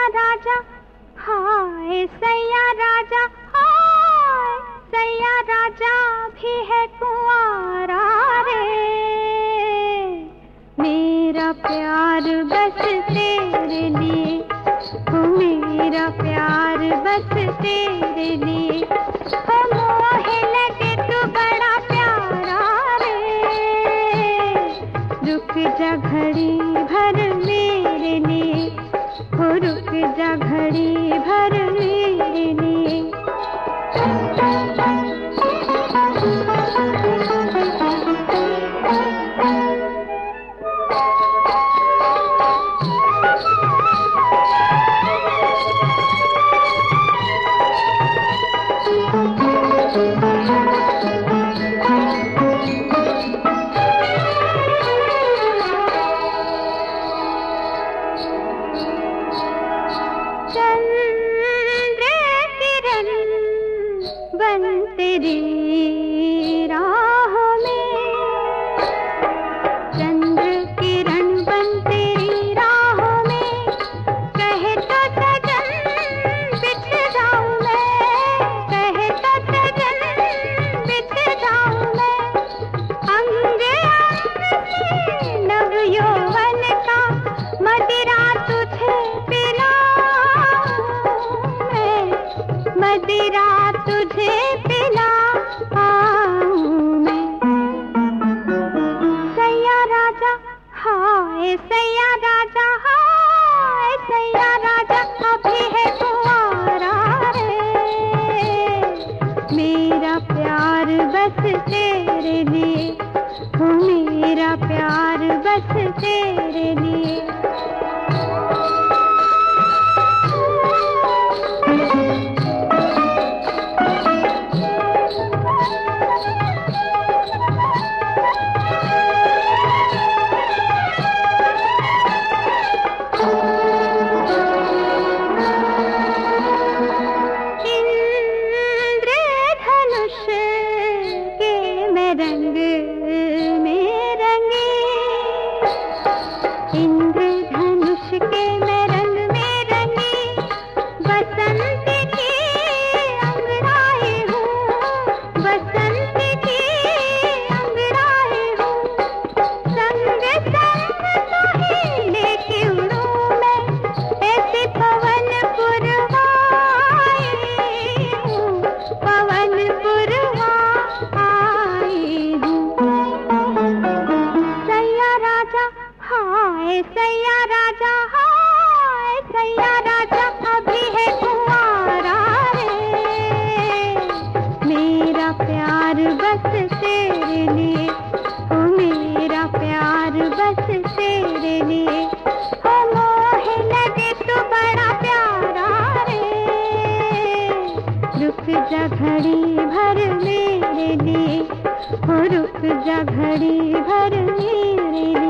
राजा, हाय सैया राजा, हाय सैया राजा भी है कुंवारा रे। मेरा प्यार बस तेरे लिए, ओ मेरा प्यार बस तेरे लिए, ओ मोहे लगे तू बड़ा प्यारा रे। रुक जा घड़ी भर मेरे लिए, ओ रुक जा घड़ी भर मेरे लिए। चंद्र किरण बन तेरी राह में, चंद्र किरण बन तेरी राह में, कहे तो सजन बिछ जाऊं मैं, कहे तो सजन बिछ जाऊं मैं। अंग अंग से नव यौवन का मदिरा तुझे मदिरा तुझे पिलाऊं मैं। सैया राजा, हाय सैया राजा, हाय सैया राजा अभी है कुंवारा रे। मेरा प्यार बस तेरे लिए, ओ मेरा प्यार बस तेरे लिए। रंग में रंगी, इंद्रधनुष के मैं रंग में रंगी, बसंत की अंगराई हूँ, बसंत की अंगराई हूँ। संग संग तो ही लेके उड़ूं मैं, ऐसी पवन पुरवाई हूँ, पवन पुरवाई। हाय सैया राजा, हाय सैया राजा अभी है कुंवारा रे। मेरा प्यार बस तेरे लिए, ओ मेरा प्यार बस तेरे लिए, ओ मोहे लगे तू बड़ा प्यारा रे। रुक जा घड़ी भर मेरे लिए, ओ रुक जा घड़ी भर मेरे लिए।